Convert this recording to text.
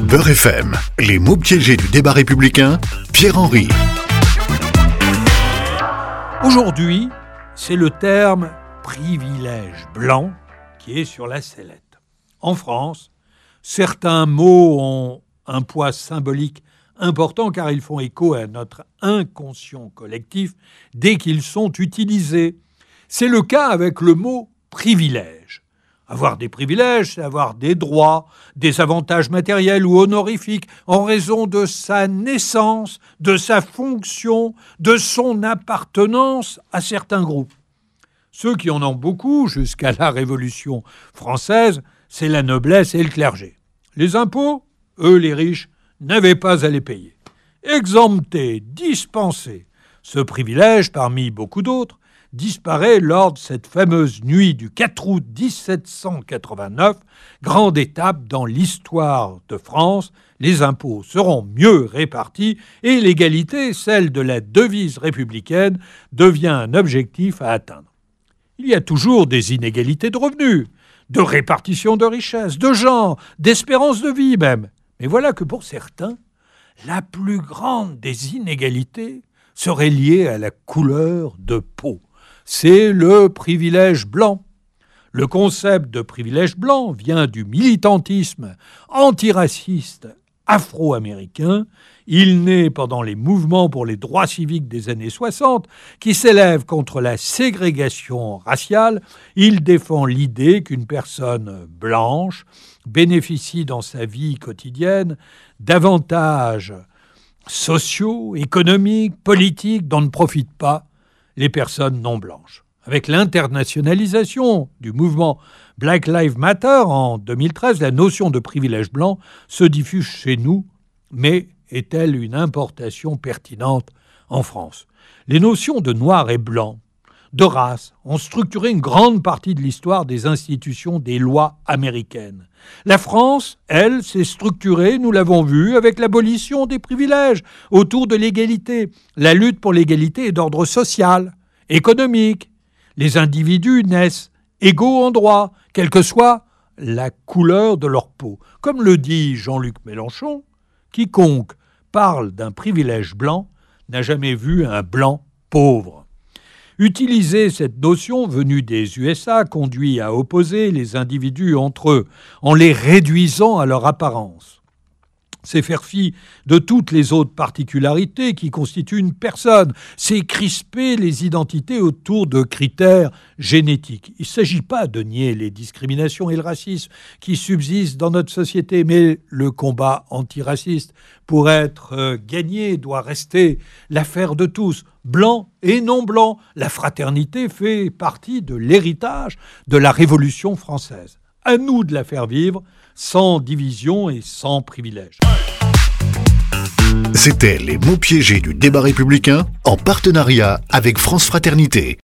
Beurre FM, les mots piégés du débat républicain, Pierre-Henry. Aujourd'hui, c'est le terme privilège blanc qui est sur la sellette. En France, certains mots ont un poids symbolique important car ils font écho à notre inconscient collectif dès qu'ils sont utilisés. C'est le cas avec le mot privilège. Avoir des privilèges, c'est avoir des droits, des avantages matériels ou honorifiques en raison de sa naissance, de sa fonction, de son appartenance à certains groupes. Ceux qui en ont beaucoup jusqu'à la Révolution française, c'est la noblesse et le clergé. Les impôts, eux les riches, n'avaient pas à les payer. Exemptés, dispensés, ce privilège, parmi beaucoup d'autres, disparaît lors de cette fameuse nuit du 4 août 1789, grande étape dans l'histoire de France. Les impôts seront mieux répartis et l'égalité, celle de la devise républicaine, devient un objectif à atteindre. Il y a toujours des inégalités de revenus, de répartition de richesses, de genre, d'espérance de vie même. Mais voilà que pour certains, la plus grande des inégalités serait liée à la couleur de peau. C'est le privilège blanc. Le concept de privilège blanc vient du militantisme antiraciste afro-américain. Il naît pendant les mouvements pour les droits civiques des années 60 qui s'élèvent contre la ségrégation raciale. Il défend l'idée qu'une personne blanche bénéficie dans sa vie quotidienne d'avantages sociaux, économiques, politiques dont ne profitent pas les personnes non blanches. Avec l'internationalisation du mouvement Black Lives Matter en 2013, la notion de privilège blanc se diffuse chez nous, mais est-elle une importation pertinente en France ? Les notions de noir et blanc, de race, ont structuré une grande partie de l'histoire des institutions des lois américaines. La France, elle, s'est structurée, nous l'avons vu, avec l'abolition des privilèges autour de l'égalité. La lutte pour l'égalité est d'ordre social, économique. Les individus naissent égaux en droit, quelle que soit la couleur de leur peau. Comme le dit Jean-Luc Mélenchon, quiconque parle d'un privilège blanc n'a jamais vu un blanc pauvre. Utiliser cette notion venue des USA conduit à opposer les individus entre eux en les réduisant à leur apparence. C'est faire fi de toutes les autres particularités qui constituent une personne. C'est crisper les identités autour de critères génétiques. Il ne s'agit pas de nier les discriminations et le racisme qui subsistent dans notre société, mais le combat antiraciste, pour être gagné, doit rester l'affaire de tous, blancs et non blancs. La fraternité fait partie de l'héritage de la Révolution française. À nous de la faire vivre, sans division et sans privilège. C'était les mots piégés du débat républicain en partenariat avec France Fraternité.